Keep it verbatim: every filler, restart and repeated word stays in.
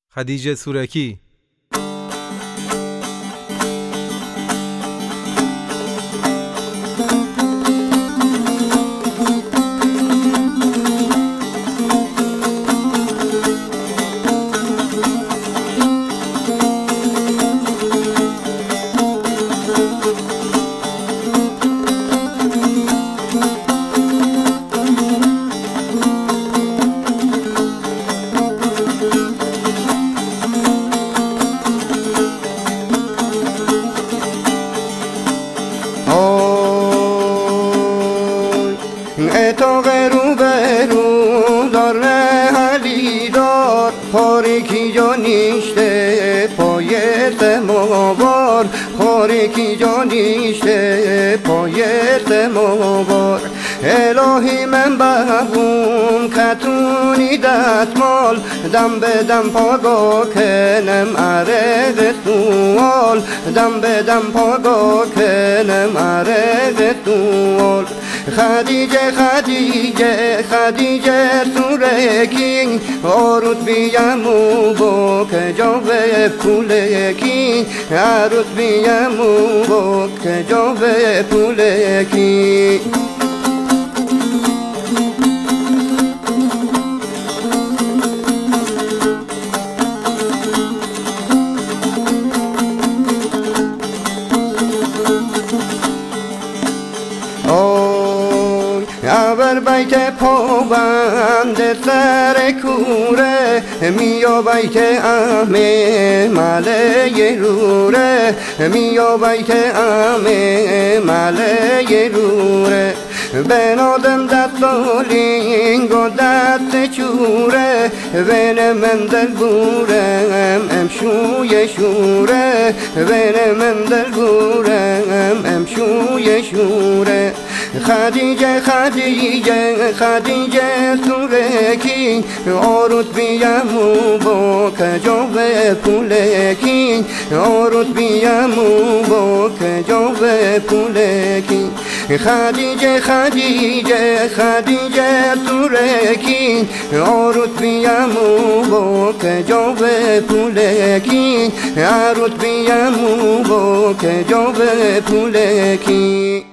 خدیجه سورکی. اتاق رو به رو داره حلی دار خارکی جا نیشته پایت موار خارکی جا نیشته پایت موار الهی من بخون کتونی دستمال دم به دم پاگا کنم عرق سوال دم به دم پاگا کنم عرق سوال خدیجه خدیجه خدیجه سورکی آروت بیامو با که جاوه پولکی آروت بیامو با که جاوه پولکی اول بیت پابند سر کوره میا بیت امه مله روره میا بیت امه مله روره بنادم دستالینگ و دست چوره بین من دل بورم امشوی شوره بین من دل بورم امشوی شوره خدیجه خدیجه خدیجه سورکی آروت بیامو با که جاوه پولکی آروت بیامو با که جاوه پولکی خدیجه خدیجه خدیجه سورکی آروت بیامو با که جاوه پولکی آروت بیامو با که جاوه پولکی